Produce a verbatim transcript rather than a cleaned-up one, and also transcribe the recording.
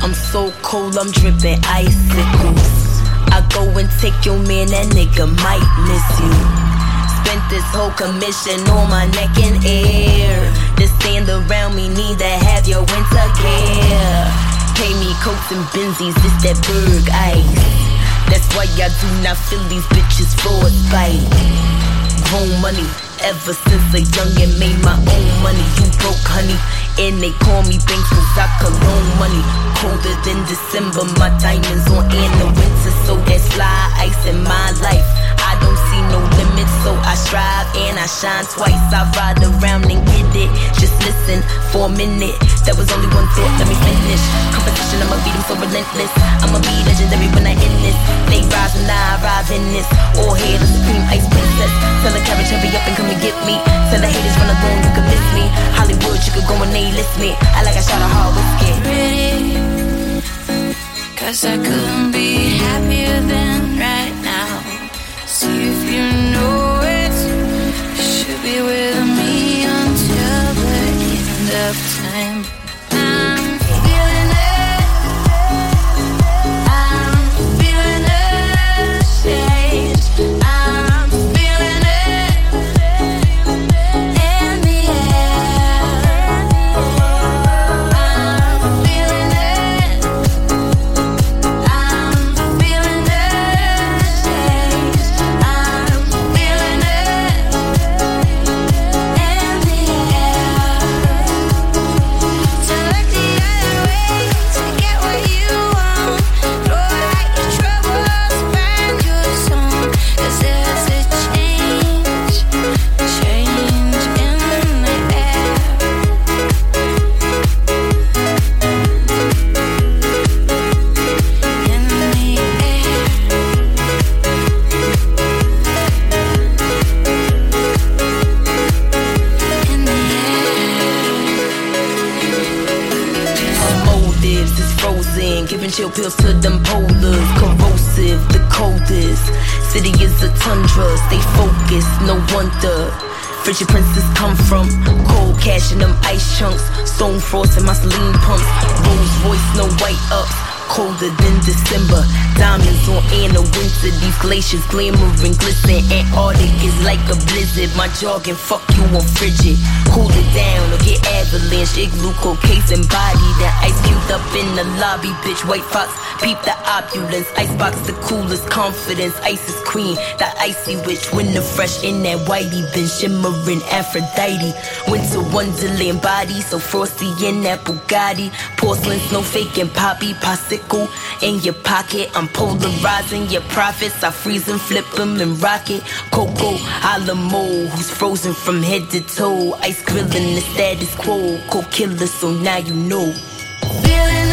I'm so cold, I'm dripping icicles. I go and take your man, that nigga might miss you. Spent this whole commission on my neck and air. To stand around me, need to have your winter gear. Pay me coats and benzies, this that Berg ice. That's why I do not feel these bitches for a spite. Grown money, ever since a youngin' made my own money. You broke, honey, and they call me Banks cause I cologne money. Colder than December, my diamonds on in the winter. So that's fly ice in my life. I don't see no limits, so I strive and I shine twice. I ride around and get it. Just listen for a minute. That was only one thought, let me finish. Competition, I'ma beat them so relentless. I'ma be legendary when I end this. They rise and I arrive in this. All hail the supreme ice princess. Tell the carriage, hurry up and come and get me. Tell the haters run along, you can miss me. Hollywood, you could go and they list me. I like I shot a hard whiskey. Pretty, cause I couldn't be happier than right now. See if you know it. You should be with me until the end of time. I'm feeling it. I'm feeling the change. I'm feeling it in the air. I'm feeling it. I'm feeling the change. I'm feeling it in the air. To look the other way to get what you want. Blow out your troubles, find your song. 'Cause there's a change, change in the air. In the air. In the air. Motives is frozen, giving chill pills to them polars. Corrosive, the coldest. City is a tundra, stay focused, no wonder. Frigid princes come from cold cash in them ice chunks. Stone frost in my saline pumps. Rose voice, no white ups. Colder than December. Diamonds on in the winter. These glaciers glimmering, glisten. Antarctic is like a blizzard. My jargon, fuck you on frigid. Cool it down or get avalanche. Igloo, case and body. That ice cubed up in the lobby, bitch. White fox, peep the opulence. Icebox, the coolest confidence. Ice is queen, the icy witch. Winter fresh in that whitey. Been shimmering Aphrodite. Winter wonderland body, so frosty in that Bugatti. Porcelain, snow fake and poppy. Popsicle in your pocket. I'm polarizing your profits. I freeze and flip them and rock it. Coco Alamo, who's frozen from head to toe. Ice grilling the status quo. Cold killer, so now you know. Feeling